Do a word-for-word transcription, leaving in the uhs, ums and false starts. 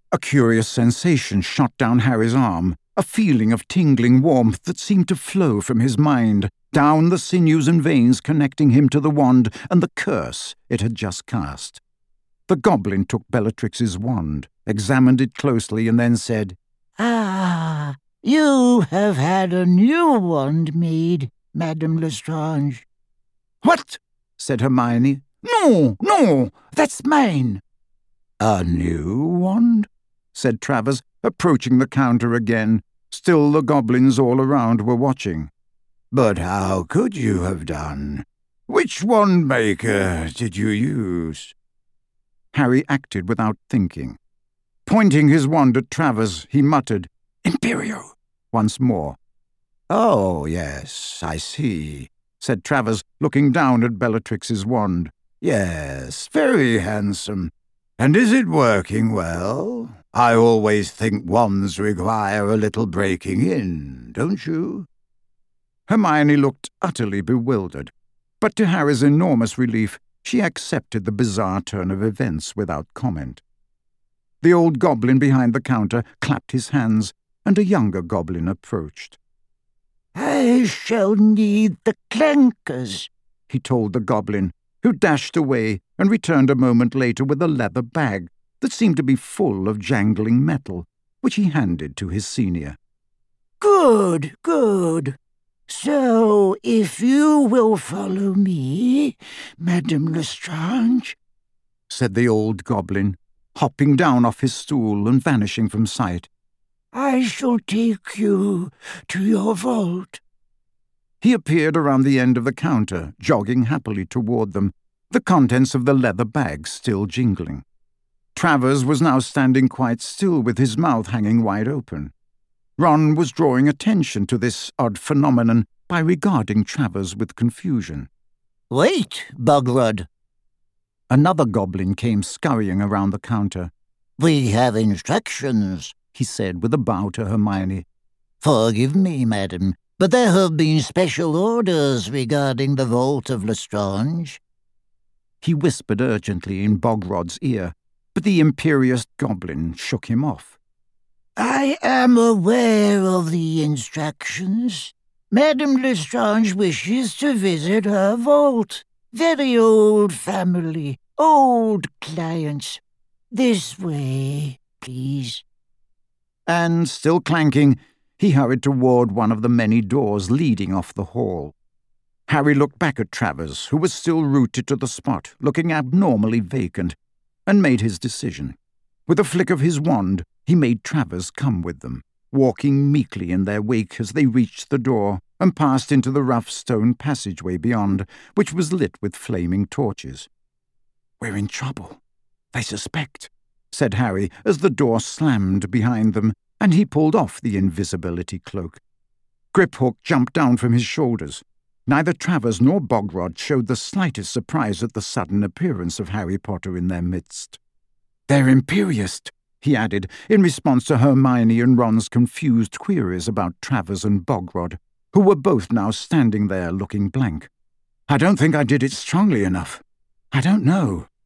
A curious sensation shot down Harry's arm, a feeling of tingling warmth that seemed to flow from his mind, down the sinews and veins connecting him to the wand and the curse it had just cast. The goblin took Bellatrix's wand, examined it closely, and then said, "Ah, you have had a new wand made, Madame Lestrange." "What?" said Hermione. "No, no, that's mine." "A new wand?" said Travers, approaching the counter again. Still the goblins all around were watching. "But how could you have done? Which wand maker did you use?" Harry acted without thinking. Pointing his wand at Travers, he muttered, "Imperio," once more. "Oh, yes, I see," said Travers, looking down at Bellatrix's wand. "Yes, very handsome. And is it working well? I always think wands require a little breaking in, don't you?" Hermione looked utterly bewildered, but to Harry's enormous relief, she accepted the bizarre turn of events without comment. The old goblin behind the counter clapped his hands, and a younger goblin approached. "I shall need the clankers," he told the goblin, who dashed away and returned a moment later with a leather bag that seemed to be full of jangling metal, which he handed to his senior. "Good, good. So, if you will follow me, Madame Lestrange," said the old goblin, hopping down off his stool and vanishing from sight, "I shall take you to your vault." He appeared around the end of the counter, jogging happily toward them, the contents of the leather bag still jingling. Travers was now standing quite still with his mouth hanging wide open. Ron was drawing attention to this odd phenomenon by regarding Travers with confusion. "Wait, Bogrod." Another goblin came scurrying around the counter. "We have instructions," he said with a bow to Hermione. "Forgive me, madam, but there have been special orders regarding the vault of Lestrange." He whispered urgently in Bogrod's ear, but the imperious goblin shook him off. "I am aware of the instructions. Madame Lestrange wishes to visit her vault. Very old family, old clients. This way, please." And, still clanking, he hurried toward one of the many doors leading off the hall. Harry looked back at Travers, who was still rooted to the spot, looking abnormally vacant, and made his decision. With a flick of his wand, he made Travers come with them, walking meekly in their wake as they reached the door and passed into the rough stone passageway beyond, which was lit with flaming torches. "We're in trouble. They suspect," said Harry as the door slammed behind them, and he pulled off the invisibility cloak. Griphook jumped down from his shoulders. Neither Travers nor Bogrod showed the slightest surprise at the sudden appearance of Harry Potter in their midst. "They're Imperiist," he added, in response to Hermione and Ron's confused queries about Travers and Bogrod, who were both now standing there looking blank. "I don't think I did it strongly enough. I don't know."